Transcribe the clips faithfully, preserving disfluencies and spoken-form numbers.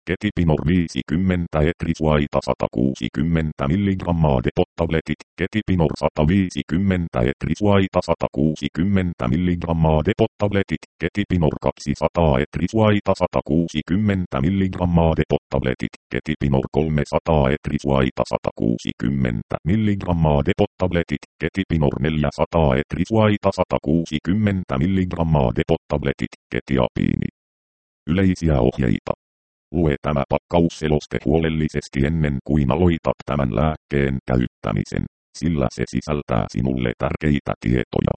Ketipinor viisikymmentä etrisuaita sata kuusikymmentä milligrammaa depot-tabletit. Ketipinor sata viisikymmentä etrisuaita sata kuusikymmentä milligrammaa depot-tabletit. Ketipinor kaksisataa etrisuaita sata kuusikymmentä milligrammaa depot-tabletit. Ketipinor kolmesataa etrisuaita sata kuusikymmentä milligrammaa depot-tabletit. Ketipinor neljäsataa etrisuaita sata kuusikymmentä milligrammaa depot-tabletit. Ketiapiini. Yleisiä ohjeita. Lue tämä pakkausseloste huolellisesti ennen kuin aloitat tämän lääkkeen käyttämisen, sillä se sisältää sinulle tärkeitä tietoja.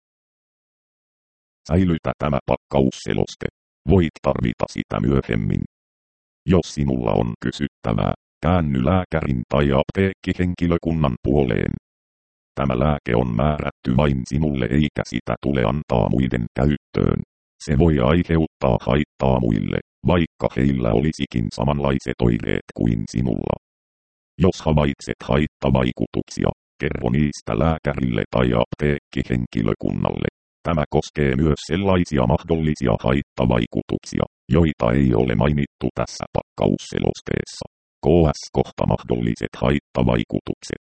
Säilytä tämä pakkausseloste. Voit tarvita sitä myöhemmin. Jos sinulla on kysyttävää, käänny lääkärin tai apteekkihenkilökunnan puoleen. Tämä lääke on määrätty vain sinulle eikä sitä tule antaa muiden käyttöön. Se voi aiheuttaa haittaa muille, vaikka heillä olisikin samanlaiset oireet kuin sinulla. Jos havaitset haittavaikutuksia, kerro niistä lääkärille tai apteekkihenkilökunnalle. Tämä koskee myös sellaisia mahdollisia haittavaikutuksia, joita ei ole mainittu tässä pakkausselosteessa. Ks kohta mahdolliset haittavaikutukset.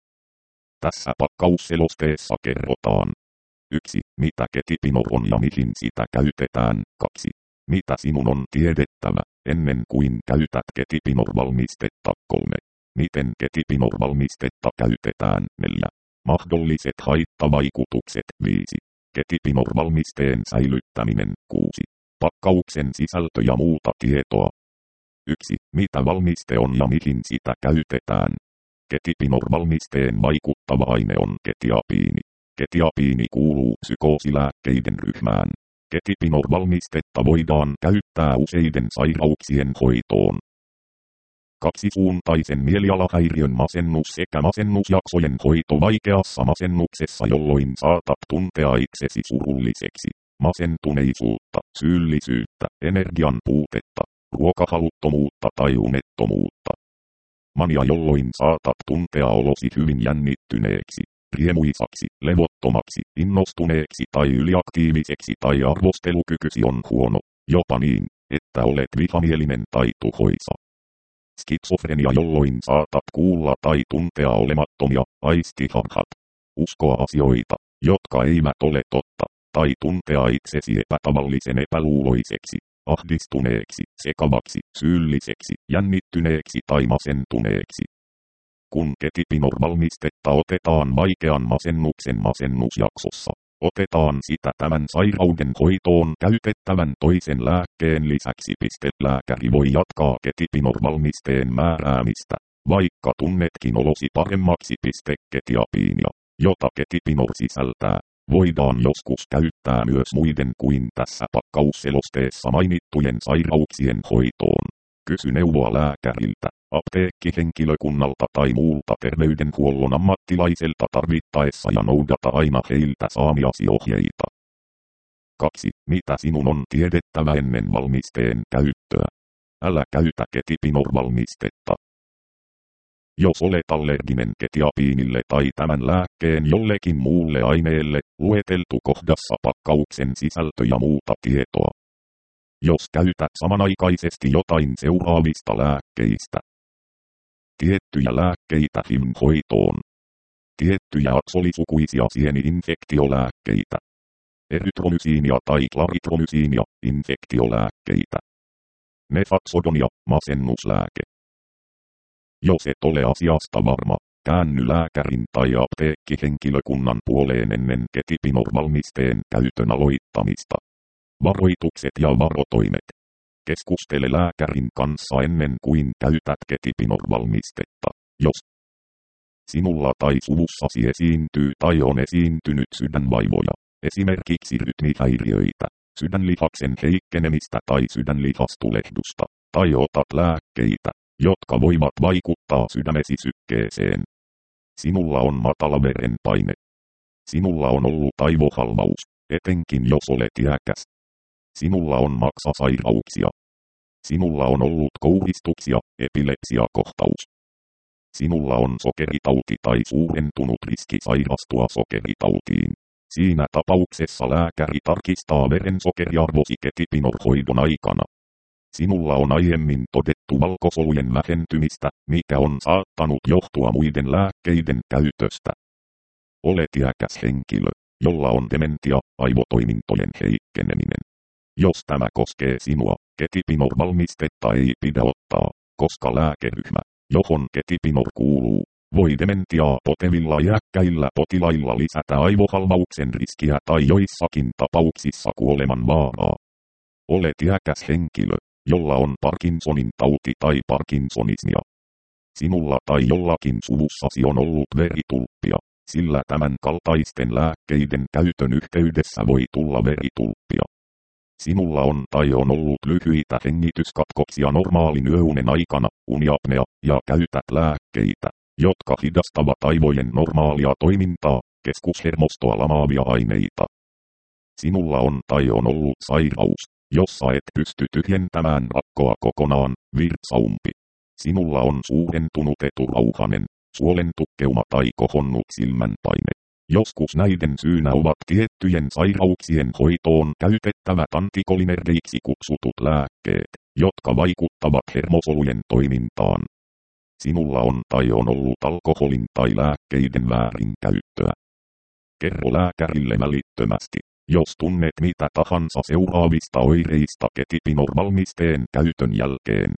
Tässä pakkausselosteessa kerrotaan: yksi. Mitä ketipinor on ja mihin sitä käytetään. kaksi. Mitä sinun on tiedettävä ennen kuin käytät ketipinor-valmistetta. kolme. Miten ketipinor-valmistetta käytetään. neljä. Mahdolliset haittavaikutukset. viisi. Ketipinor-valmisteen säilyttäminen. kuusi. Pakkauksen sisältö ja muuta tietoa. yksi. Mitä valmiste on ja mihin sitä käytetään. Ketipinor-valmisteen vaikuttava aine on ketiapiini. Ketiapiini kuuluu psykoosilääkkeiden ryhmään. Ketipinor-valmistetta voidaan käyttää useiden sairauksien hoitoon. Kaksisuuntaisen mielialahäiriön masennus sekä masennusjaksojen hoito vaikeassa masennuksessa, jolloin saatat tuntea itsesi surulliseksi, masentuneisuutta, syyllisyyttä, energian puutetta, ruokahaluttomuutta tai unettomuutta. Mania, jolloin saatat tuntea olosi hyvin jännittyneeksi, riemuisaksi, levottomaksi, innostuneeksi tai yliaktiiviseksi tai arvostelukykysi on huono, jopa niin, että olet vihamielinen tai tuhoisa. Skitsofrenia, jolloin saatat kuulla tai tuntea olemattomia aistiharhat, uskoa asioita, jotka eivät ole totta, tai tuntea itsesi epätavallisen epäluuloiseksi, ahdistuneeksi, sekavaksi, syylliseksi, jännittyneeksi tai masentuneeksi. Kun ketipinor-valmistetta otetaan vaikean masennuksen masennusjaksossa, otetaan sitä tämän sairauden hoitoon käytettävän toisen lääkkeen lisäksi. Lääkäri voi jatkaa ketipinor-valmisteen määräämistä, vaikka tunnetkin olosi paremmaksi. Ketiapiinia, jota ketipinor sisältää, voidaan joskus käyttää myös muiden kuin tässä pakkausselosteessa mainittujen sairauksien hoitoon. Kysy neuvoa lääkäriltä, apteekkihenkilökunnalta tai muulta terveydenhuollon ammattilaiselta tarvittaessa ja noudata aina heiltä saamiasi ohjeita. kaksi. Mitä sinun on tiedettävä ennen valmisteen käyttöä? Älä käytä ketipinor-valmistetta. Jos olet allerginen ketiapiinille tai tämän lääkkeen jollekin muulle aineelle, lueteltu kohdassa pakkauksen sisältö ja muuta tietoa. Jos käytät samanaikaisesti jotain seuraavista lääkkeistä. Tiettyjä lääkkeitä H I V-hoitoon. Tiettyjä aksolisukuisia sieni-infektiolääkkeitä. Erytromysiinia tai klaritromysiinia, infektiolääkkeitä. Nefaxodonia, masennuslääke. Jos et ole asiasta varma, käänny lääkärin tai apteekkihenkilökunnan puoleen ennen ketipinor-valmisteen käytön aloittamista. Varoitukset ja varotoimet. Keskustele lääkärin kanssa ennen kuin käytät ketipinor-valmistetta. Jos sinulla tai suvussasi esiintyy tai on esiintynyt sydänvaivoja, esimerkiksi rytmihäiriöitä, sydänlihaksen heikkenemistä tai sydänlihastulehdusta, tai otat lääkkeitä, jotka voivat vaikuttaa sydämesi sykkeeseen. Sinulla on matala verenpaine. Sinulla on ollut aivohalvaus, etenkin jos olet iäkäs. Sinulla on maksasairauksia. Sinulla on ollut kouristuksia, epilepsiakohtaus. Sinulla on sokeritauti tai suurentunut riski sairastua sokeritautiin. Siinä tapauksessa lääkäri tarkistaa verensokeriarvosi ketipinor-hoidon aikana. Sinulla on aiemmin todettu valkosolujen vähentymistä, mikä on saattanut johtua muiden lääkkeiden käytöstä. Olet iäkäs henkilö, jolla on dementia, aivotoimintojen heikkeneminen. Jos tämä koskee sinua, Ketipinor-valmistetta ei pidä ottaa, koska lääkeryhmä, johon Ketipinor kuuluu, voi dementiaa potevilla iäkkäillä potilailla lisätä aivohalvauksen riskiä tai joissakin tapauksissa kuoleman vaaraa. Olet iäkäs henkilö, jolla on Parkinsonin tauti tai Parkinsonismia. Sinulla tai jollakin suvussasi on ollut veritulppia, sillä tämän kaltaisten lääkkeiden käytön yhteydessä voi tulla veritulppia. Sinulla on tai on ollut lyhyitä hengityskatkoksia normaalin yöunen aikana, uniapnea, ja käytät lääkkeitä, jotka hidastavat aivojen normaalia toimintaa, keskushermostoa lamaavia aineita. Sinulla on tai on ollut sairaus, jossa et pysty tyhjentämään rakkoa kokonaan, virtsaumpi. Sinulla on suurentunut eturauhanen, suolentukkeuma tai kohonnut silmänpaine. Joskus näiden syynä ovat tiettyjen sairauksien hoitoon käytettävät antikolinergeiksi kutsutut lääkkeet, jotka vaikuttavat hermosolujen toimintaan. Sinulla on tai on ollut alkoholin tai lääkkeiden väärinkäyttöä. Kerro lääkärille välittömästi, jos tunnet mitä tahansa seuraavista oireista Ketipinor-valmisteen käytön jälkeen.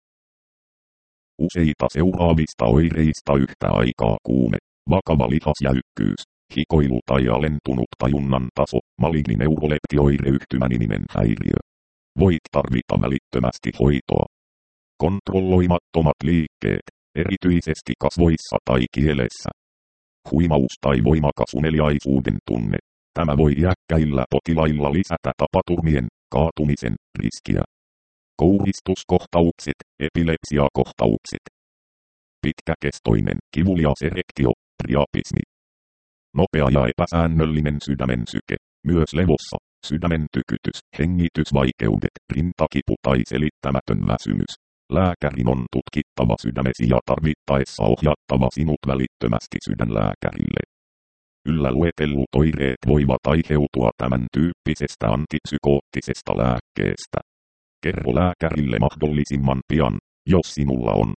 Useita seuraavista oireista yhtä aikaa: kuume, vakava lihasjäykkyys, hikoilu tai alentunut tajunnan taso, maligni neuroleptioireyhtymäniminen häiriö. Voit tarvita välittömästi hoitoa. Kontrolloimattomat liikkeet, erityisesti kasvoissa tai kielessä. Huimaus tai voimakas uneliaisuuden tunne. Tämä voi iäkkäillä potilailla lisätä tapaturmien, kaatumisen riskiä. Kouristuskohtaukset, epilepsiakohtaukset. Pitkäkestoinen kivulias erektio, priapismi. Nopea ja epäsäännöllinen sydämen syke, myös levossa, sydämen tykytys, hengitysvaikeudet, rintakipu tai selittämätön väsymys. Lääkärin on tutkittava sydämesi ja tarvittaessa ohjattava sinut välittömästi sydänlääkärille. Yllä luetellut oireet voivat aiheutua tämän tyyppisestä antipsykoottisesta lääkkeestä. Kerro lääkärille mahdollisimman pian, jos sinulla on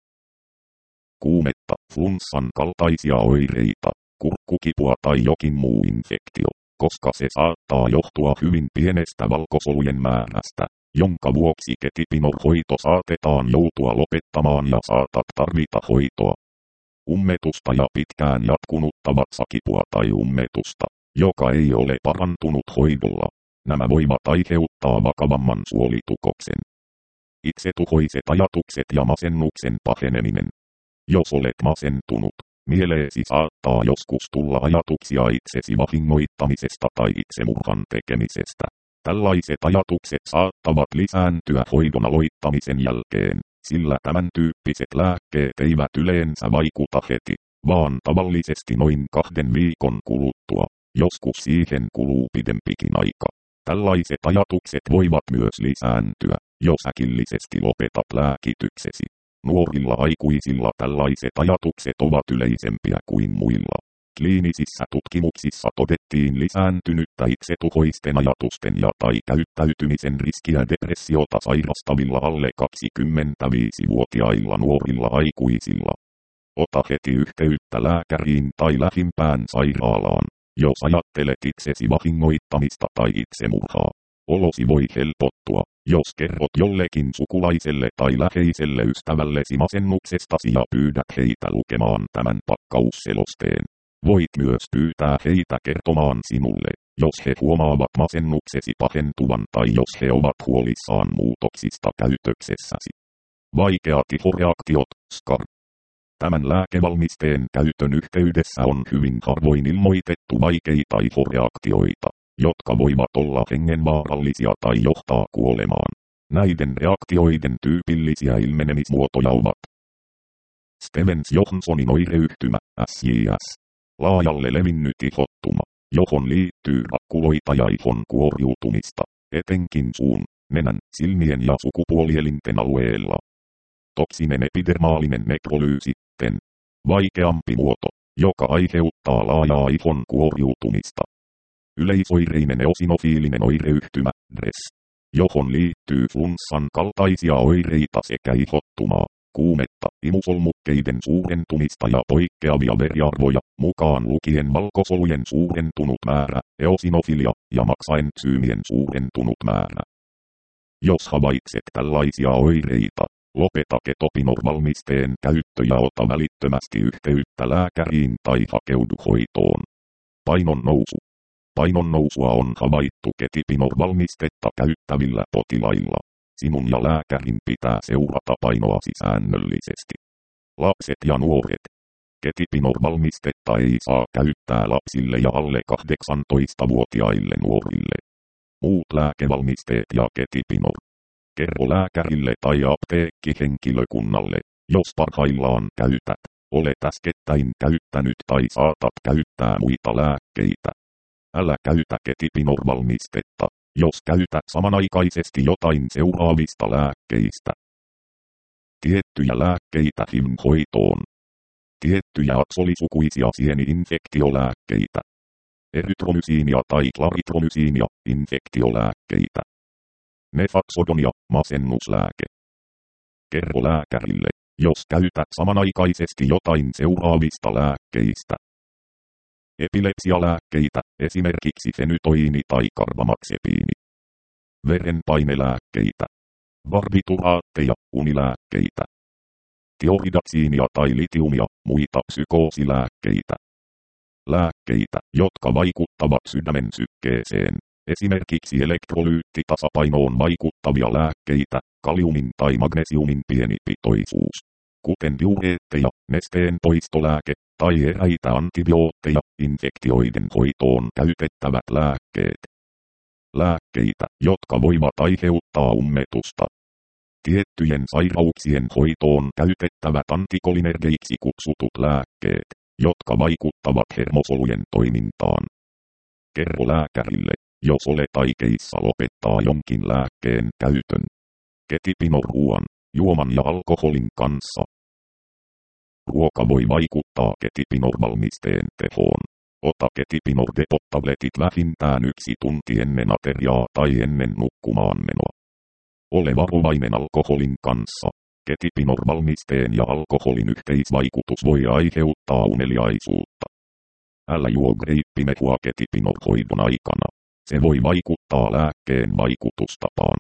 kuumetta, flunssan kaltaisia oireita, kurkkukipua tai jokin muu infektio, koska se saattaa johtua hyvin pienestä valkosolujen määrästä, jonka vuoksi Ketipinor-hoito saatetaan joutua lopettamaan ja saatat tarvita hoitoa. Ummetusta ja pitkään jatkunutta vatsakipua tai ummetusta, joka ei ole parantunut hoidolla. Nämä voivat aiheuttaa vakavamman suolitukoksen. Itsetuhoiset ajatukset ja masennuksen paheneminen. Jos olet masentunut, mieleesi saattaa joskus tulla ajatuksia itsesi vahingoittamisesta tai itsemurhan tekemisestä. Tällaiset ajatukset saattavat lisääntyä hoidon aloittamisen jälkeen, sillä tämän tyyppiset lääkkeet eivät yleensä vaikuta heti, vaan tavallisesti noin kahden viikon kuluttua. Joskus siihen kuluu pidempikin aika. Tällaiset ajatukset voivat myös lisääntyä, jos äkillisesti lopetat lääkityksesi. Nuorilla aikuisilla tällaiset ajatukset ovat yleisempiä kuin muilla. Kliinisissä tutkimuksissa todettiin lisääntynyttä itsetuhoisten ajatusten ja tai käyttäytymisen riskiä depressiota sairastavilla alle kaksikymmentäviisivuotiailla nuorilla aikuisilla. Ota heti yhteyttä lääkäriin tai lähimpään sairaalaan, jos ajattelet itsesi vahingoittamista tai itsemurhaa. Olosi voi helpottua, jos kerrot jollekin sukulaiselle tai läheiselle ystävällesi masennuksestasi ja pyydät heitä lukemaan tämän pakkausselosteen. Voit myös pyytää heitä kertomaan sinulle, jos he huomaavat masennuksesi pahentuvan tai jos he ovat huolissaan muutoksista käytöksessäsi. Vaikeat ihoreaktiot, S C A R. Tämän lääkevalmisteen käytön yhteydessä on hyvin harvoin ilmoitettu vaikeita ihoreaktioita, jotka voivat olla hengenvaarallisia tai johtaa kuolemaan. Näiden reaktioiden tyypillisiä ilmenemismuotoja ovat Stevens-Johnsonin oireyhtymä, S J S. Laajalle levinnyt ihottuma, johon liittyy rakkuloita ja ihon kuoriutumista, etenkin suun, nenän, silmien ja sukupuolielinten alueella. Toksinen epidermaalinen nekrolyysi, T E N. Vaikeampi muoto, joka aiheuttaa laajaa ihon kuoriutumista. Yleisoireinen eosinofiilinen oireyhtymä, D R E S. johon liittyy flunssan kaltaisia oireita sekä ihottumaa, kuumetta, imusolmukkeiden suurentumista ja poikkeavia veriarvoja, mukaan lukien valkosolujen suurentunut määrä, eosinofilia ja maksaentsyymien suurentunut määrä. Jos havaitset tällaisia oireita, lopeta ketopinor-valmisteen käyttö ja ota välittömästi yhteyttä lääkäriin tai hakeudu hoitoon. Painon nousu. Painon nousua on havaittu ketipinor-valmistetta käyttävillä potilailla. Sinun ja lääkärin pitää seurata painoasi säännöllisesti. Lapset ja nuoret. Ketipinor-valmistetta ei saa käyttää lapsille ja alle kahdeksantoistavuotiaille nuorille. Muut lääkevalmisteet ja ketipinor. Kerro lääkärille tai apteekkihenkilökunnalle, jos parhaillaan käytät, olet äskettäin käyttänyt tai saatat käyttää muita lääkkeitä. Älä käytä ketipinor-valmistetta, jos käytät samanaikaisesti jotain seuraavista lääkkeistä. Tiettyjä lääkkeitä H I V-hoitoon. Tiettyjä aksolisukuisia sieni-infektiolääkkeitä. Erytromysiinia tai klaritromysiinia, infektiolääkkeitä. Nefaxodonia, masennuslääke. Kerro lääkärille, jos käytät samanaikaisesti jotain seuraavista lääkkeistä. Epilepsialääkkeitä, esimerkiksi fenytoiini tai karbamaxepiini. Verenpainelääkkeitä. Barbituraatteja, unilääkkeitä. Tioridaksiinia tai litiumia, muita psykoosilääkkeitä. Lääkkeitä, jotka vaikuttavat sydämen sykkeeseen. Esimerkiksi elektrolyyttitasapainoon vaikuttavia lääkkeitä, kaliumin tai magnesiumin pieni pitoisuus, kuten diureetteja, nesteen poistolääke tai eräitä antibiootteja, infektioiden hoitoon käytettävät lääkkeet. Lääkkeitä, jotka voivat aiheuttaa ummetusta. Tiettyjen sairauksien hoitoon käytettävät antikolinergeiksi kutsutut lääkkeet, jotka vaikuttavat hermosolujen toimintaan. Kerro lääkärille, jos olet aikeissa lopettaa jonkin lääkkeen käytön. Ketipinor-ruoan, juoman ja alkoholin kanssa. Ruoka voi vaikuttaa ketipinor-valmisteen tehoon. Ota ketipinor-depot-tabletit vähintään yksi tunti ennen ateriaa tai ennen nukkumaanmenoa. Ole varovainen alkoholin kanssa. Ketipinor-valmisteen ja alkoholin yhteisvaikutus voi aiheuttaa uneliaisuutta. Älä juo greippimehua ketipinor-hoidon aikana. Se voi vaikuttaa lääkkeen vaikutustapaan.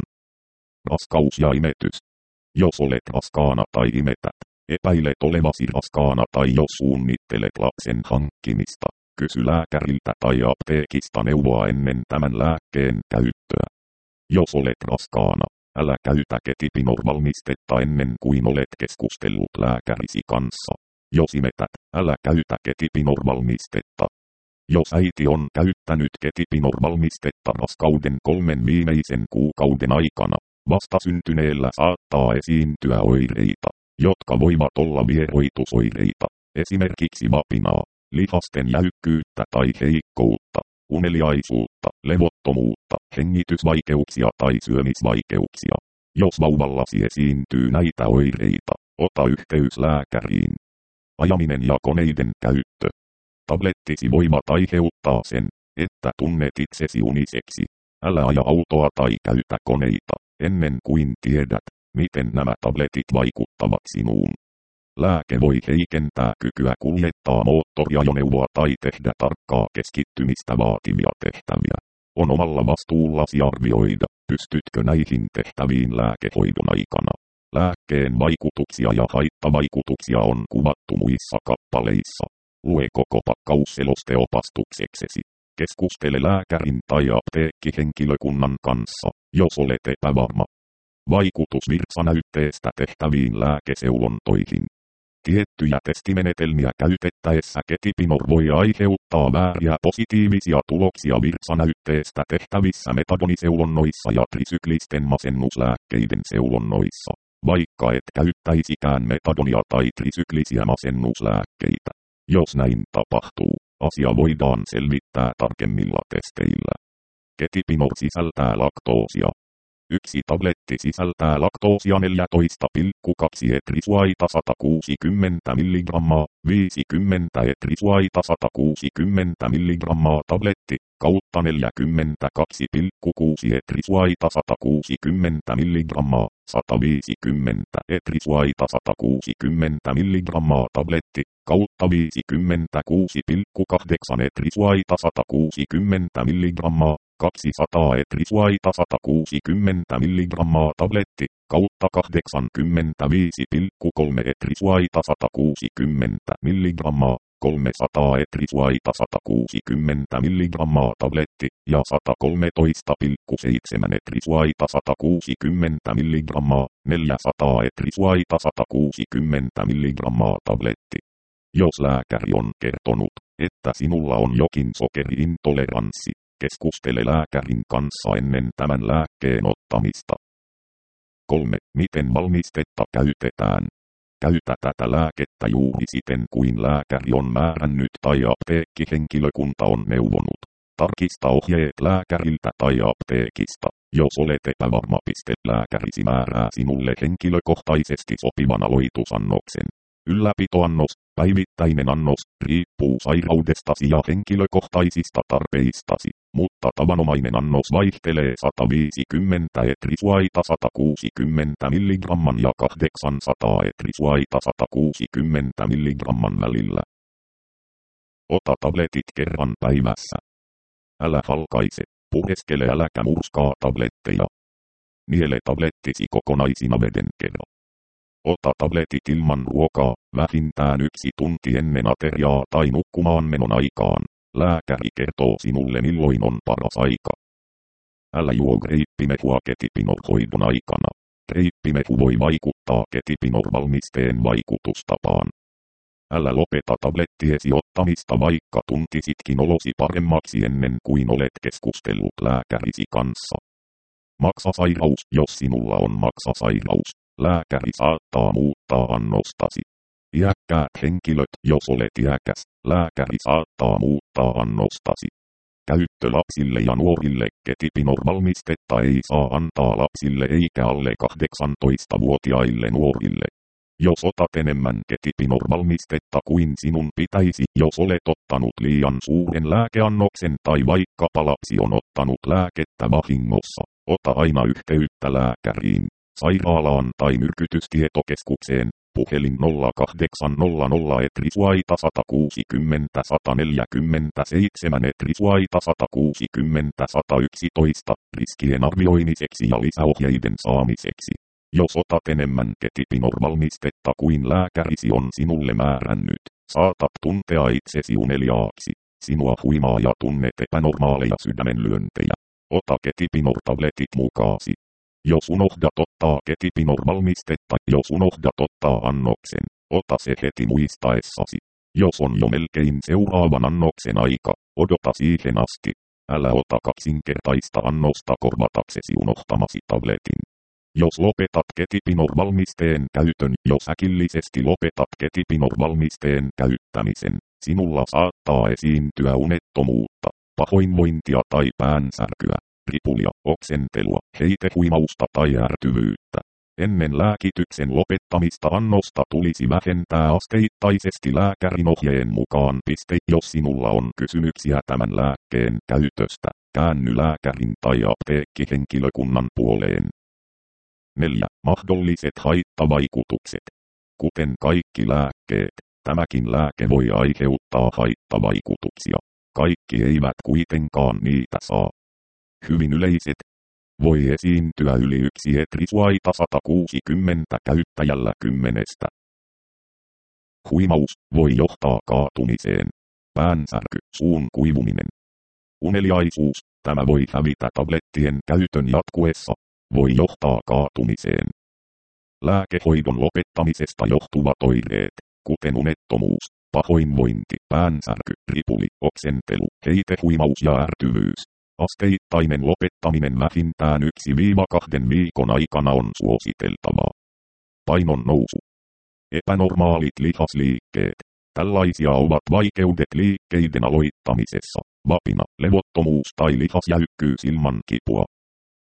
Raskaus ja imetys. Jos olet raskaana tai imetät, epäilet olevasi raskaana tai jos suunnittelet lapsen hankkimista, kysy lääkäriltä tai apteekista neuvoa ennen tämän lääkkeen käyttöä. Jos olet raskaana, älä käytä ketipinor-valmistetta ennen kuin olet keskustellut lääkärisi kanssa. Jos imetät, älä käytä ketipinor-valmistetta. Jos äiti on käyttänyt ketipinor-valmistetta raskauden kolmen viimeisen kuukauden aikana, vastasyntyneellä saattaa esiintyä oireita, jotka voivat olla vieroitusoireita, esimerkiksi vapinaa, lihasten jäykkyyttä tai heikkoutta, uneliaisuutta, levottomuutta, hengitysvaikeuksia tai syömisvaikeuksia. Jos vauvallasi esiintyy näitä oireita, ota yhteys lääkäriin. Ajaminen ja koneiden käyttö. Tablettisi voivat aiheuttaa sen, että tunnet itsesi uniseksi. Älä aja autoa tai käytä koneita, ennen kuin tiedät, miten nämä tabletit vaikuttavat sinuun. Lääke voi heikentää kykyä kuljettaa moottoriajoneuvoa tai tehdä tarkkaa keskittymistä vaativia tehtäviä. On omalla vastuullasi arvioida, pystytkö näihin tehtäviin lääkehoidon aikana. Lääkkeen vaikutuksia ja haittavaikutuksia on kuvattu muissa kappaleissa. Lue koko pakkausseloste opastukseksesi. Keskustele lääkärin tai apteekkihenkilökunnan kanssa, jos olet epävarma. Vaikutus virtsanäytteestä tehtäviin lääkeseulontoihin. Tiettyjä testimenetelmiä käytettäessä ketipinor voi aiheuttaa vääriä positiivisia tuloksia virtsanäytteestä tehtävissä metadoniseulonnoissa ja trisyklisten masennuslääkkeiden seulonnoissa, vaikka et käyttäisikään metadonia tai trisyklisiä masennuslääkkeitä. Jos näin tapahtuu, asia voidaan selvittää tarkemmilla testeillä. Ketipinor sisältää laktoosia. Yksi tabletti sisältää laktoosia neljätoista pilkku kaksi etrisuaita sata kuusikymmentä milligrammaa, viisikymmentä etrisuaita sata kuusikymmentä milligrammaa tabletti, kautta neljäkymmentäkaksi pilkku kuusi etrisuaita sata kuusikymmentä milligrammaa, sata viisikymmentä etrisuaita sata kuusikymmentä milligrammaa tabletti, kautta viisikymmentäkuusi pilkku kahdeksan etrisuaita sata kuusikymmentä milligrammaa, kaksisataa etrisuaita sata kuusikymmentä milligrammaa tabletti, kautta kahdeksankymmentäviisi pilkku kolme etrisuaita sata kuusikymmentä milligrammaa, kolmesataa etrisuaita sata kuusikymmentä milligrammaa tabletti, ja sata kolmetoista pilkku seitsemän etrisuaita sata kuusikymmentä milligrammaa, neljäsataa etrisuaita sata kuusikymmentä milligrammaa tabletti. Jos lääkäri on kertonut, että sinulla on jokin sokeriintoleranssi, keskustele lääkärin kanssa ennen tämän lääkkeen ottamista. kolme. Miten valmistetta käytetään? Käytä tätä lääkettä juuri siten kuin lääkäri on määrännyt tai apteekkihenkilökunta on neuvonut. Tarkista ohjeet lääkäriltä tai apteekista. Jos olet epävarma, piste lääkärisi määrää sinulle henkilökohtaisesti sopivan aloitusannoksen. Ylläpitoannos, päivittäinen annos, riippuu sairaudestasi ja henkilökohtaisista tarpeistasi, mutta tavanomainen annos vaihtelee sata viisikymmentä etrisuaita sata kuusikymmentä milligramman ja kahdeksansataa etrisuaita sata kuusikymmentä milligramman välillä. Ota tabletit kerran päivässä. Älä halkaise, pureskele äläkä murskaa tabletteja. Niele tablettisi kokonaisina veden kerran. Ota tabletit ilman ruokaa, vähintään yksi tunti ennen ateriaa tai nukkumaan menon aikaan. Lääkäri kertoo sinulle milloin on paras aika. Älä juo greippimehua ketipinor-hoidon aikana. Greippimehu voi vaikuttaa ketipinor-valmisteen vaikutustapaan. Älä lopeta tablettiesi ottamista vaikka tuntisitkin olosi paremmaksi ennen kuin olet keskustellut lääkärisi kanssa. Maksasairaus, jos sinulla on maksasairaus. Lääkäri saattaa muuttaa annostasi. Iäkkäät henkilöt, jos olet iäkäs, lääkäri saattaa muuttaa annostasi. Käyttö lapsille ja nuorille ketipinor-valmistetta ei saa antaa lapsille eikä alle kahdeksantoistavuotiaille nuorille. Jos otat enemmän ketipinor-valmistetta kuin sinun pitäisi, jos olet ottanut liian suuren lääkeannoksen tai vaikkapa lapsi on ottanut lääkettä vahingossa, ota aina yhteyttä lääkäriin, sairaalaan tai myrkytystietokeskukseen, puhelin nolla kahdeksan nolla nolla etrisuaita sata kuusikymmentä sata neljäkymmentäseitsemän etrisuaita sata kuusikymmentä sata yksitoista, riskien arvioimiseksi ja lisäohjeiden saamiseksi. Jos otat enemmän ketipinor-valmistetta kuin lääkärisi on sinulle määrännyt, saatat tuntea itsesi uneliaaksi. Sinua huimaa ja tunnet epänormaaleja sydämenlyöntejä. Ota ketipinor-tabletit mukaasi. Jos unohdat ottaa ketipinor-valmistetta, jos unohdat ottaa annoksen, ota se heti muistaessasi. Jos on jo melkein seuraavan annoksen aika, odota siihen asti. Älä ota kaksinkertaista annosta korvataksesi unohtamasi tabletin. Jos lopetat ketipinor-valmisteen käytön, jos äkillisesti lopetat ketipinor-valmisteen käyttämisen, sinulla saattaa esiintyä unettomuutta, pahoinvointia tai päänsärkyä, ripulia, oksentelua, heitehuimausta tai ärtyvyyttä. Ennen lääkityksen lopettamista annosta tulisi vähentää asteittaisesti lääkärin ohjeen mukaan. Piste. Jos sinulla on kysymyksiä tämän lääkkeen käytöstä, käänny lääkärin tai apteekkihenkilökunnan puoleen. neljä. Mahdolliset haittavaikutukset. Kuten kaikki lääkkeet, tämäkin lääke voi aiheuttaa haittavaikutuksia. Kaikki eivät kuitenkaan niitä saa. Hyvin yleiset. Voi esiintyä yli yksi etrisuaita sata kuusikymmentä käyttäjällä kymmenestä. Huimaus voi johtaa kaatumiseen. Päänsärky, suun kuivuminen. Uneliaisuus, tämä voi hävitä tablettien käytön jatkuessa. Voi johtaa kaatumiseen. Lääkehoidon lopettamisesta johtuvat oireet, kuten unettomuus, pahoinvointi, päänsärky, ripuli, oksentelu, heitehuimaus ja ärtyvyys. Asteittainen lopettaminen vähintään yksi kahden viikon aikana on suositeltavaa. Painon nousu. Epänormaalit lihasliikkeet. Tällaisia ovat vaikeudet liikkeiden aloittamisessa, vapina, levottomuus tai lihasjäykkyys ilman kipua.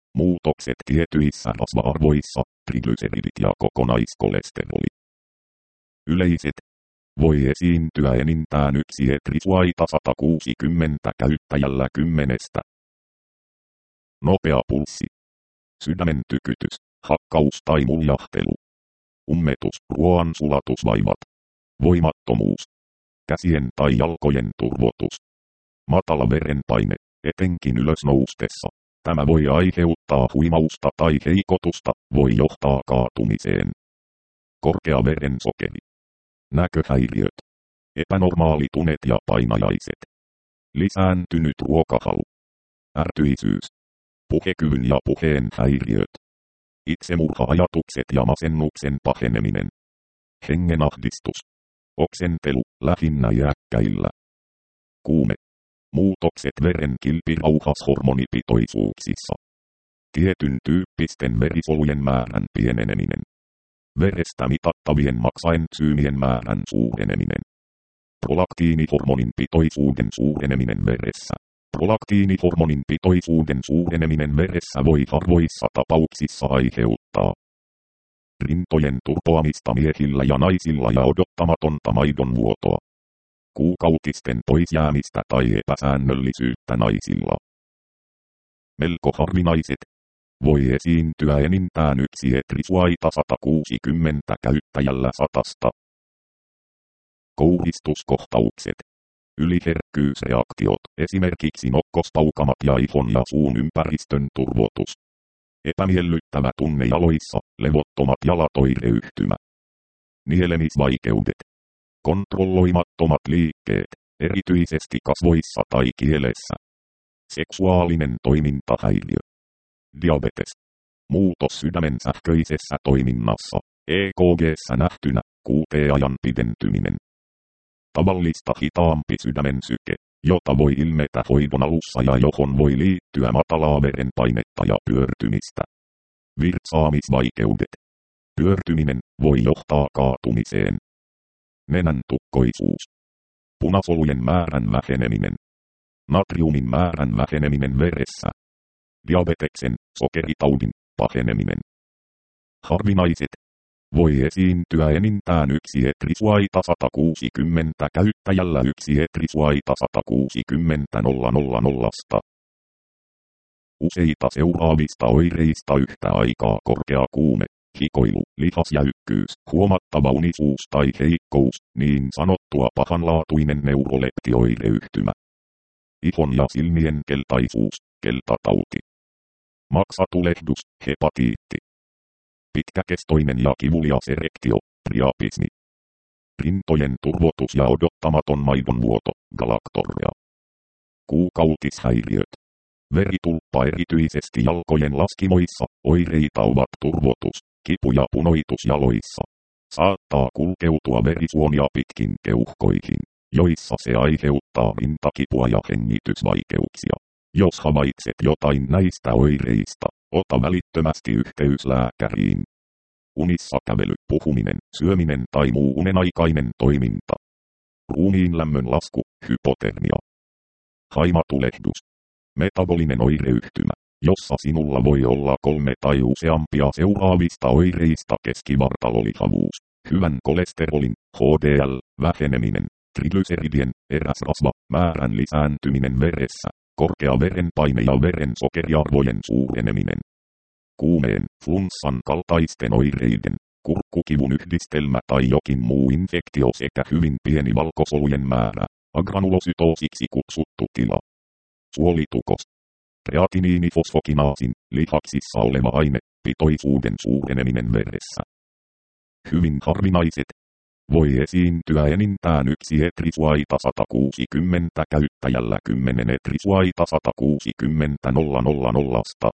Muutokset tietyissä rasva-arvoissa, triglyceridit ja kokonaiskolesteroli. Yleiset. Voi esiintyä enintään yksi etrisuaita sata kuusikymmentä käyttäjällä kymmenestä. Nopea pulssi. Sydämen tykytys, hakkaus tai muljahtelu. Ummetus, ruoan sulatusvaivat. Voimattomuus. Käsien tai jalkojen turvotus. Matala verenpaine, etenkin ylösnoustessa. Tämä voi aiheuttaa huimausta tai heikotusta, voi johtaa kaatumiseen. Korkea verensokeri. Näköhäiriöt. Epänormaali tunet ja painajaiset. Lisääntynyt ruokahalu. Ärtyisyys. Puhekyvyn ja puheen häiriöt. Itsemurha-ajatukset ja masennuksen paheneminen. Hengenahdistus. Oksentelu, lähinnä iäkkäillä. Kuume. Muutokset veren kilpirauhashormonipitoisuuksissa. Tietyn tyyppisten verisolujen määrän pieneneminen. Verestä mitattavien maksaentsyymien määrän suureneminen. Prolaktiinihormonin pitoisuuden suureneminen veressä. Prolaktiinihormonin pitoisuuden suureneminen veressä voi harvoissa tapauksissa aiheuttaa rintojen turpoamista miehillä ja naisilla ja odottamatonta maidonvuotoa. Kuukautisten poisjäämistä tai epäsäännöllisyyttä naisilla. Melko harvinaiset. Voi esiintyä enintään yksi etrisuaita sata kuusikymmentä käyttäjällä satasta. Kouristuskohtaukset. Yliherkkyysreaktiot, esimerkiksi nokkospaukamat ja ihon ja suun ympäristön turvotus. Epämiellyttävä tunne jaloissa, levottomat jalat oireyhtymä. Nielemisvaikeudet. Kontrolloimattomat liikkeet, erityisesti kasvoissa tai kielessä. Seksuaalinen toimintahäiriö. Diabetes. Muutos sydämen sähköisessä toiminnassa, E K G:ssä nähtynä, Q T-ajan pidentyminen. Tavallista hitaampi sydämen syke, jota voi ilmetä hoidon alussa ja johon voi liittyä matalaa verenpainetta ja pyörtymistä. Virtsaamisvaikeudet. Pyörtyminen voi johtaa kaatumiseen. Nenän tukkoisuus. Punasolujen määrän väheneminen. Natriumin määrän väheneminen veressä. Diabeteksen, sokeritaudin, paheneminen. Harvinaiset. Voi esiintyä enintään yksi etrisuaita sata kuusikymmentä käyttäjällä yksi etrisuaita sata kuusikymmentä nolla nolla nollasta. Useita seuraavista oireista yhtä aikaa: korkea kuume, hikoilu, lihasjäykkyys, huomattava unisuus tai heikkous, niin sanottua pahanlaatuinen neuroleptioireyhtymä. Ihon ja silmien keltaisuus, keltatauti. Maksatulehdus, hepatiitti. Pitkäkestoinen ja kivulias erektio, priapismi. Rintojen turvotus ja odottamaton maidonvuoto, galaktorrea. Kuukautishäiriöt. Veritulppa erityisesti jalkojen laskimoissa, oireita ovat turvotus, kipu ja punoitus jaloissa. Saattaa kulkeutua verisuonia pitkin keuhkoihin, joissa se aiheuttaa rintakipua ja hengitysvaikeuksia. Jos havaitset jotain näistä oireista, ota välittömästi yhteys lääkäriin. Unissa kävely, puhuminen, syöminen tai muu unenaikainen toiminta. Ruumiin lämmön lasku, hypotermia. Haimatulehdus. Metabolinen oireyhtymä, jossa sinulla voi olla kolme tai useampia seuraavista oireista: keskivartalolihavuus, hyvän kolesterolin, H D L, väheneminen, triglyceridien, eräsrasva, määrän lisääntyminen veressä, korkea verenpaine ja verensokeriarvojen suureneminen. Kuumeen, flunssan kaltaisten oireiden, kurkkukivun yhdistelmä tai jokin muu infektio sekä hyvin pieni valkosolujen määrä, agranulosytoosiksi kutsuttu tila. Suolitukos. Kreatiniinifosfokinaasin, lihaksissa oleva aine, pitoisuuden suureneminen veressä. Hyvin harvinaiset. Voi esiintyä enintään yksi etrisuaita sata kuusikymmentä käyttäjällä kymmenen etrisuaita sata kuusikymmentä nolla nolla nollasta.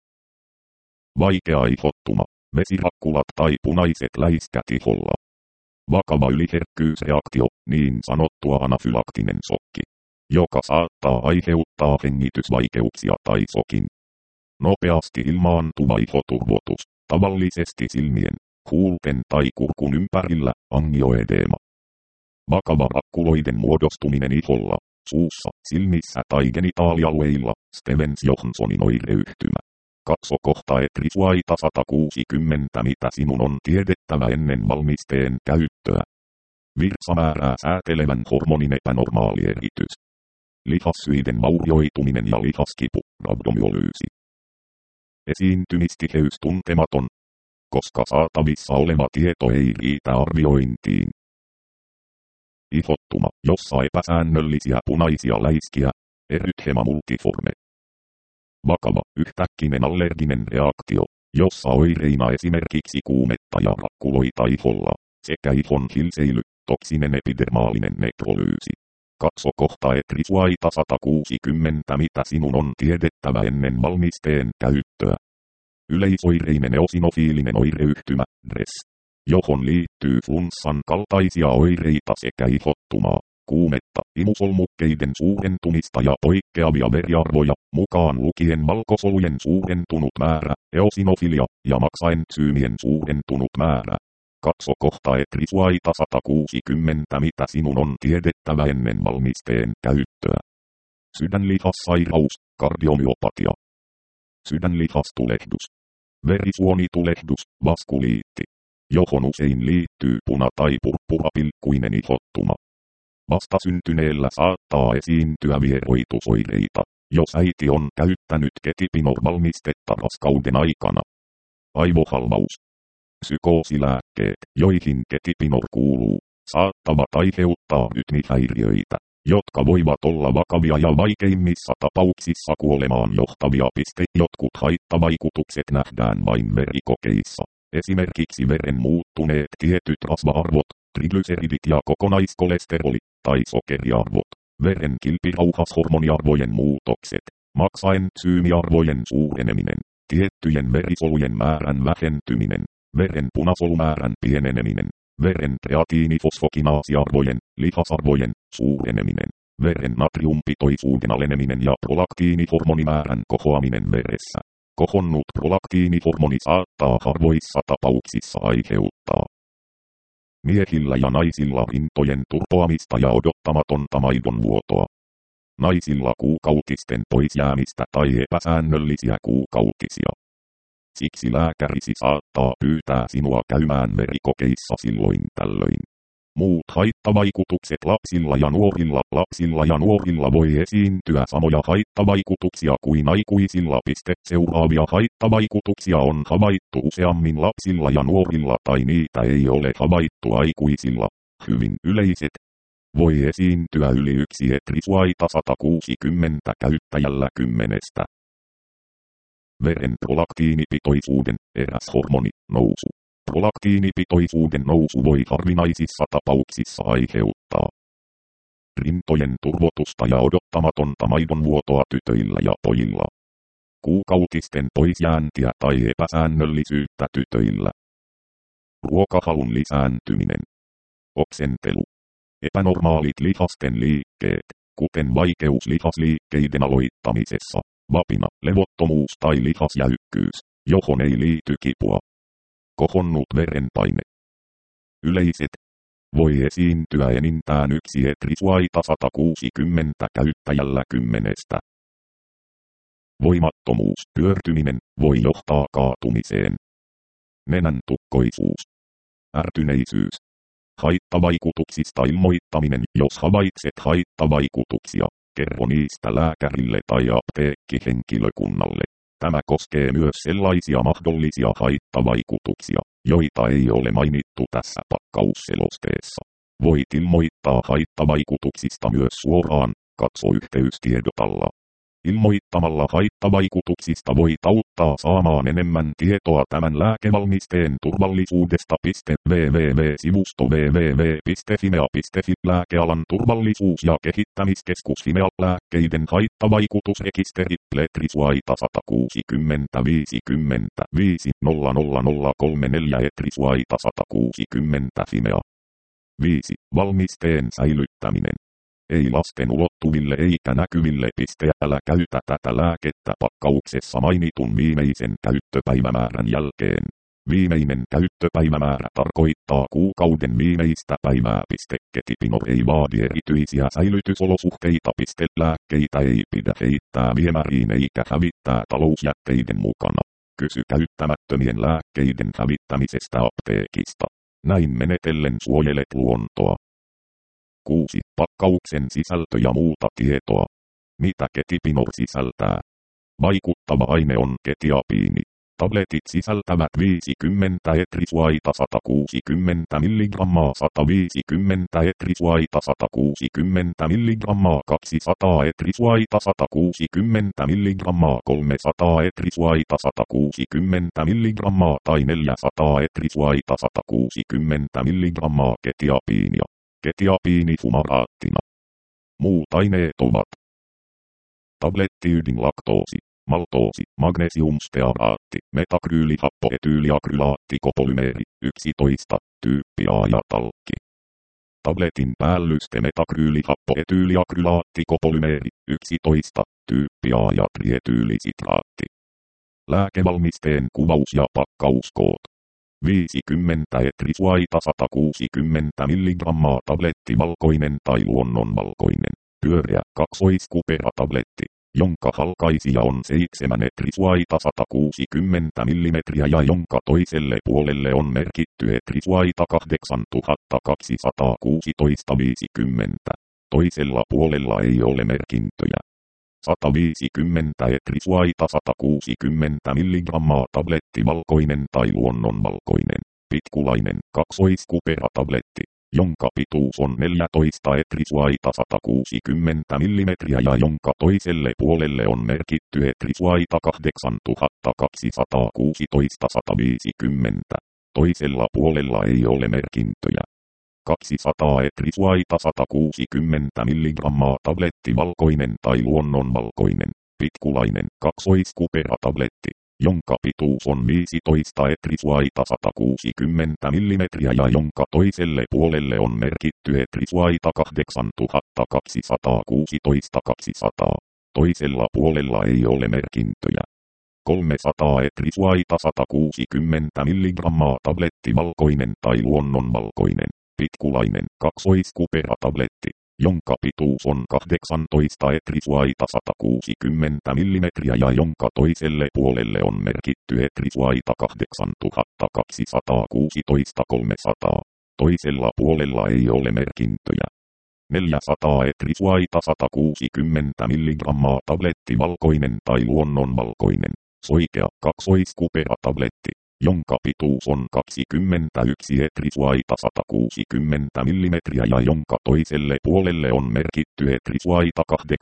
Vaikea ihottuma, vesirakkulat tai punaiset läiskät iholla. Vakava yliherkkyysreaktio, niin sanottua anafylaktinen sokki, joka saattaa aiheuttaa hengitysvaikeuksia tai sokin. Nopeasti ilmaantuva ihoturvotus, tavallisesti silmien, huulten tai kurkun ympärillä, angioedeema. Vakava rakkuloiden muodostuminen iholla, suussa, silmissä tai genitaalialueilla, Stevens-Johnsonin oireyhtymä. Katso kohta etrisuaita sata kuusikymmentä mitä sinun on tiedettävä ennen valmisteen käyttöä. Virtsamäärää säätelevän hormonin epänormaali eritys. Lihassyiden vaurioituminen ja lihaskipu, rabdomyolyysi. Esiintymistiheys tuntematon, koska saatavissa oleva tieto ei riitä arviointiin. Ihottuma, jossa epäsäännöllisiä punaisia läiskiä, erythema multiforme. Vakava, yhtäkkinen allerginen reaktio, jossa oireina esimerkiksi kuumetta ja rakkuloita iholla, sekä ihon hilseily, toksinen epidermaalinen nekrolyysi. Katso kohta etrisuaita sata kuusikymmentä mitä sinun on tiedettävä ennen valmisteen käyttöä. Yleisoireinen eosinofiilinen oireyhtymä, D R E S, johon liittyy flunssan kaltaisia oireita sekä ihottumaa, kuumetta, imusolmukkeiden suurentumista ja poikkeavia veriarvoja, mukaan lukien valkosolujen suurentunut määrä, eosinofilia ja maksaentsyymien suurentunut määrä. Katso kohta etrisuaita sata kuusikymmentä mitä sinun on tiedettävä ennen valmisteen käyttöä. Sydänlihassairaus, kardiomyopatia. Sydänlihastulehdus. Verisuonitulehdus, vaskuliitti, johon usein liittyy puna- tai purppurapilkkuinen ihottuma. Vastasyntyneellä saattaa esiintyä vieroitusoireita, jos äiti on käyttänyt ketipinor-valmistetta raskauden aikana. Aivohalvaus. Psykoosilääkkeet, joihin ketipinor kuuluu, saattavat aiheuttaa rytmihäiriöitä, jotka voivat olla vakavia ja vaikeimmissa tapauksissa kuolemaan johtavia. Jotkut haittavaikutukset nähdään vain verikokeissa, esimerkiksi veren muuttuneet tietyt rasva-arvot, triglyceridit ja kokonaiskolesteroli, tai sokeriarvot, veren kilpirauhashormoniarvojen muutokset, maksaentsyymiarvojen suureneminen, tiettyjen verisolujen määrän vähentyminen, veren punasolumäärän pieneneminen, veren kreatiinifosfokinaasiarvojen, lihasarvojen suureneminen, veren natriumpitoisuuden aleneminen ja prolaktiinihormonimäärän kohoaminen veressä. Kohonnut prolaktiinihormoni saattaa harvoissa tapauksissa aiheuttaa miehillä ja naisilla rintojen turpoamista ja odottamatonta maidonvuotoa. Naisilla kuukautisten poisjäämistä tai epäsäännöllisiä kuukautisia. Siksi lääkärisi saattaa pyytää sinua käymään verikokeissa silloin tällöin. Muut haittavaikutukset lapsilla ja nuorilla. Lapsilla ja nuorilla voi esiintyä samoja haittavaikutuksia kuin aikuisilla. Seuraavia haittavaikutuksia on havaittu useammin lapsilla ja nuorilla tai niitä ei ole havaittu aikuisilla. Hyvin yleiset. Voi esiintyä yli yksi etrisuaita sata kuusikymmentä käyttäjällä kymmenestä. Veren prolaktiinipitoisuuden, eräs hormoni, nousu. Prolaktiinipitoisuuden nousu voi harvinaisissa tapauksissa aiheuttaa rintojen turvotusta ja odottamatonta maidonvuotoa tytöillä ja pojilla. Kuukautisten poisjääntiä tai epäsäännöllisyyttä tytöillä. Ruokahalun lisääntyminen. Oksentelu. Epänormaalit lihasten liikkeet, kuten vaikeus lihasliikkeiden aloittamisessa, vapina, levottomuus tai lihasjäykkyys, johon ei liity kipua. Kohonnut verenpaine. Yleiset. Voi esiintyä enintään yksi etrisuaita sata kuusikymmentä käyttäjällä kymmenestä. Voimattomuus, pyörtyminen, voi johtaa kaatumiseen. Nenän tukkoisuus. Ärtyneisyys. Haittavaikutuksista ilmoittaminen. Jos havaitset haittavaikutuksia, kerro niistä lääkärille tai apteekkihenkilökunnalle. Tämä koskee myös sellaisia mahdollisia haittavaikutuksia, joita ei ole mainittu tässä pakkausselosteessa. Voit ilmoittaa haittavaikutuksista myös suoraan, katso yhteystiedot alla. Ilmoittamalla haittavaikutuksista voit auttaa saamaan enemmän tietoa tämän lääkevalmisteen turvallisuudesta. www-sivusto www piste fimea piste fi Lääkealan turvallisuus- ja kehittämiskeskus Fimea. Lääkkeiden haittavaikutusrekisteri Etrisuaita sata kuusikymmentä viisikymmentäviisi nolla nolla nolla kolmekymmentäneljä Etrisuaita sata kuusikymmentä Fimea. viisi. Valmisteen säilyttäminen. Ei lasten ulottuville eikä näkyville. Älä käytä tätä lääkettä pakkauksessa mainitun viimeisen käyttöpäivämäärän jälkeen. Viimeinen käyttöpäivämäärä tarkoittaa kuukauden viimeistä päivää. Ketipinor ei vaadi erityisiä säilytysolosuhteita. Lääkkeitä ei pidä heittää viemäriin eikä hävittää talousjätteiden mukana. Kysy käyttämättömien lääkkeiden hävittämisestä apteekista. Näin menetellen suojelet luontoa. kuusi. Pakkauksen sisältö ja muuta tietoa. Mitä ketipinor sisältää? Vaikuttava aine on ketiapiini. Tabletit sisältävät viisikymmentä etrisuaita sata kuusikymmentä milligrammaa, sata viisikymmentä etrisuaita sata kuusikymmentä milligrammaa, kaksisataa etrisuaita sata kuusikymmentä milligrammaa, kolmesataa etrisuaita sata kuusikymmentä milligrammaa tai neljäsataa etrisuaita sata kuusikymmentä milligrammaa ketiapiinia. Ketiapiini fumaraattina. Muut aineet ovat tablettiydinlaktoosi, maltoosi, magnesiumstearaatti, metakryylihapoetyyliakrylaatti, kopolymeeri, yksitoista, tyyppi A ja talkki. Tabletin päällyste metakryylihapoetyyliakrylaatti, kopolymeeri, yksitoista, tyyppi A ja trietyylisitaatti. Lääkevalmisteen kuvaus ja pakkauskoot. viisikymmentä etrisuaita sata kuusikymmentä milligrammaa tabletti valkoinen tai luonnonvalkoinen, pyöreä kaksoiskupera-tabletti, jonka halkaisija on seitsemän etrisuaita sata kuusikymmentä millimetriä ja jonka toiselle puolelle on merkitty etrisuaita kahdeksantuhattakaksisataakuusitoista viisikymmentä. Toisella puolella ei ole merkintöjä. sata viisikymmentä etrisuaita sata kuusikymmentä milligrammaa tabletti valkoinen tai luonnonvalkoinen, pitkulainen kaksoiskupera-tabletti, jonka pituus on neljätoista etrisuaita sata kuusikymmentä millimetriä ja jonka toiselle puolelle on merkitty etrisuaita kahdeksantuhattakaksisataakuusitoista viisikymmentä. Toisella puolella ei ole merkintöjä. kaksisataa etrisuaita sata kuusikymmentä milligrammaa tabletti valkoinen tai luonnonvalkoinen, pitkulainen kaksoiskupera-tabletti, jonka pituus on viisitoista etrisuaita sata kuusikymmentä millimetriä ja jonka toiselle puolelle on merkitty etrisuaita kahdeksantuhattakaksisataakuusitoista kaksisataa. Toisella puolella ei ole merkintöjä. kolmesataa etrisuaita sata kuusikymmentä milligrammaa tabletti valkoinen tai luonnonvalkoinen, pitkulainen kaksoiskupera-tabletti, jonka pituus on kahdeksantoista etrisuaita sata kuusikymmentä millimetriä ja jonka toiselle puolelle on merkitty etrisuaita kahdeksantuhattakaksisataakuusitoista kolmesataa. Toisella puolella ei ole merkintöjä. neljäsataa etrisuaita sata kuusikymmentä milligrammaa tabletti valkoinen tai luonnonvalkoinen, soikea kaksoiskupera-tabletti, jonka pituus on kaksikymmentäyksi etrisuaita sata kuusikymmentä millimetriä ja jonka toiselle puolelle on merkitty etrisuaita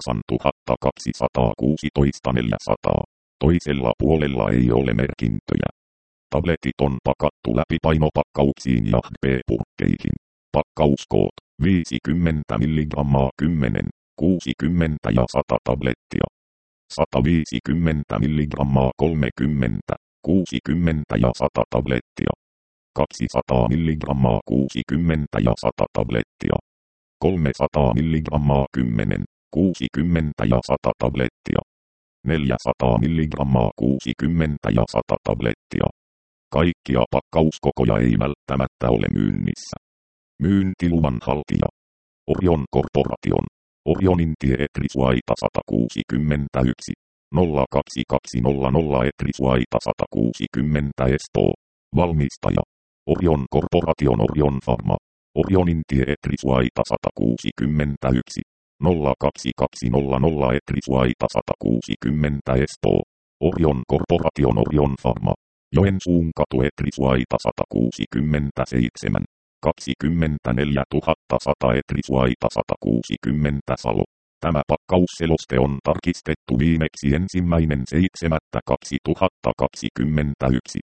kahdeksantuhattakaksisataakuusitoista neljäsataa. Toisella puolella ei ole merkintöjä. Tabletit on pakattu läpipainopakkauksiin ja P-purkkeihin. Pakkauskoot viisikymmentä milligrammaa kymmenen, kuusikymmentä ja sata tablettia. sata viisikymmentä milligrammaa kolmekymmentä, kuusikymmentä ja sata tablettia. kaksisataa milligrammaa kuusikymmentä ja sata tablettia. kolmesataa milligrammaa kymmenen, kuusikymmentä ja sata tablettia. neljäsataa milligrammaa kuusikymmentä ja sata tablettia. Kaikkia pakkauskokoja ei välttämättä ole myynnissä. Myyntiluvan haltija. Orion Corporation. Orionin tie etrisuaita sata kuusikymmentäyksi. nolla kaksi kaksi nolla nolla etrisuaita sata kuusikymmentä Espoo. Valmistaja. Orion Corporation Orion Pharma. Orionin tie etrisuaita sata kuusikymmentäyksi. nolla kaksi kaksi nolla nolla etrisuaita sata kuusikymmentä Espoo. Orion Corporation Orion Pharma. Joensuun katu etrisuaita sata kuusikymmentäseitsemän. kaksikymmentäneljätuhattasata etrisuaita sata kuusikymmentä Salo. Tämä pakkausseloste on tarkistettu viimeksi ensimmäinen seitsemättä kaksituhattakaksikymmentäyksi.